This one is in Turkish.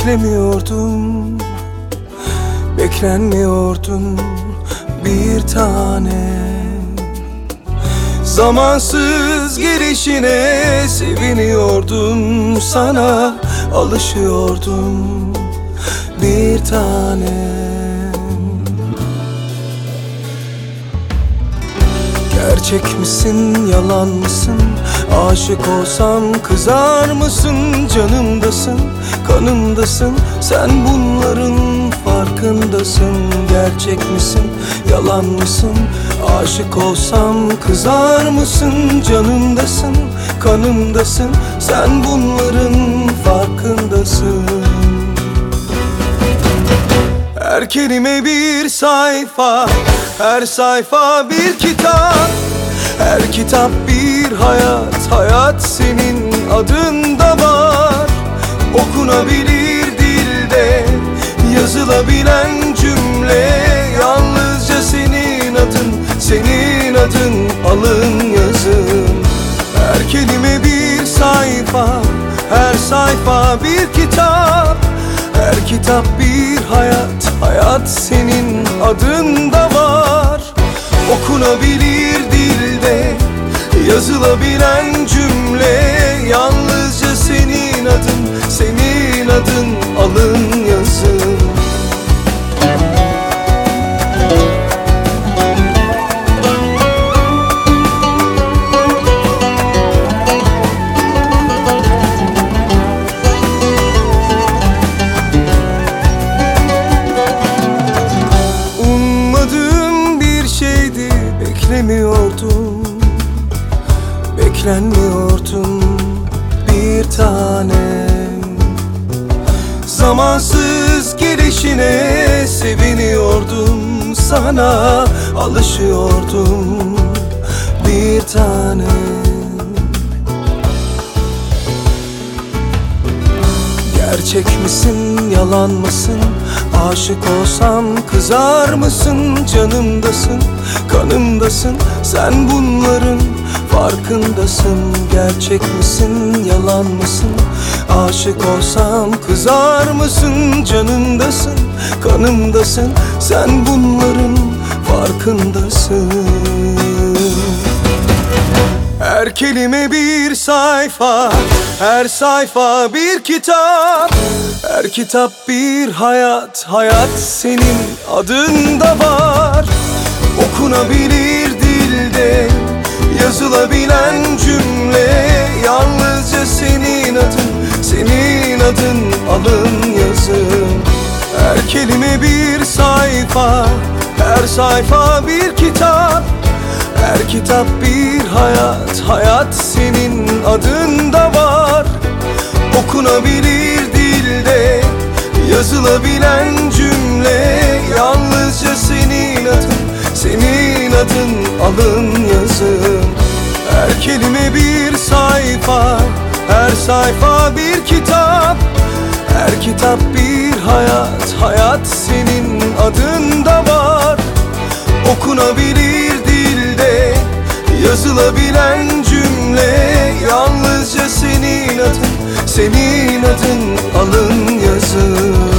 beklemiyordum, beklenmiyordum bir tane. Zamansız gelişine seviniyordum, sana alışıyordum bir tanem. Gerçek misin, yalan mısın? Aşık olsam kızar mısın? Canımdasın, kanımdasın, sen bunların farkındasın. Gerçek misin, yalan mısın? Aşık olsam kızar mısın? Canımdasın, kanımdasın, sen bunların farkındasın. Her kelime bir sayfa, her sayfa bir kitap, her kitap bir hayat, hayat senin adında var. Okunabilir dilde, yazılabilen cümle, yalnızca senin adın, senin adın alın yazın. Her kelime bir sayfa, her sayfa bir kitap, her kitap bir hayat, hayat senin adında var. Okunabilir dilde, yazılabilen cümle, yalnızca senin adın, senin adın alın yazın. Beklemiyordum, beklenmiyordum bir tanem. Zamansız gelişine seviniyordum, sana alışıyordum bir tanem. Gerçek misin, yalan mısın? Aşık olsam kızar mısın? Canımdasın, kanımdasın, sen bunların farkındasın. Gerçek misin, yalan mısın? Aşık olsam kızar mısın? Canımdasın, kanımdasın, sen bunların farkındasın. Her kelime bir sayfa, her sayfa bir kitap, her kitap bir hayat, hayat senin adında var. Okunabilir dilde, yazılabilen cümle, yalnızca senin adın, senin adın alın yazın. Her kelime bir sayfa, her sayfa bir kitap, her kitap bir hayat, hayat senin adında var. Okunabilir dilde, yazılabilen cümle, yalnızca senin adın, senin adın alın yazın. Her kelime bir sayfa, her sayfa bir kitap, her kitap bir hayat, hayat senin adında var. Okunabilir dilde, yazılabilen cümle, yalnızca senin adın, senin adın alın yazın.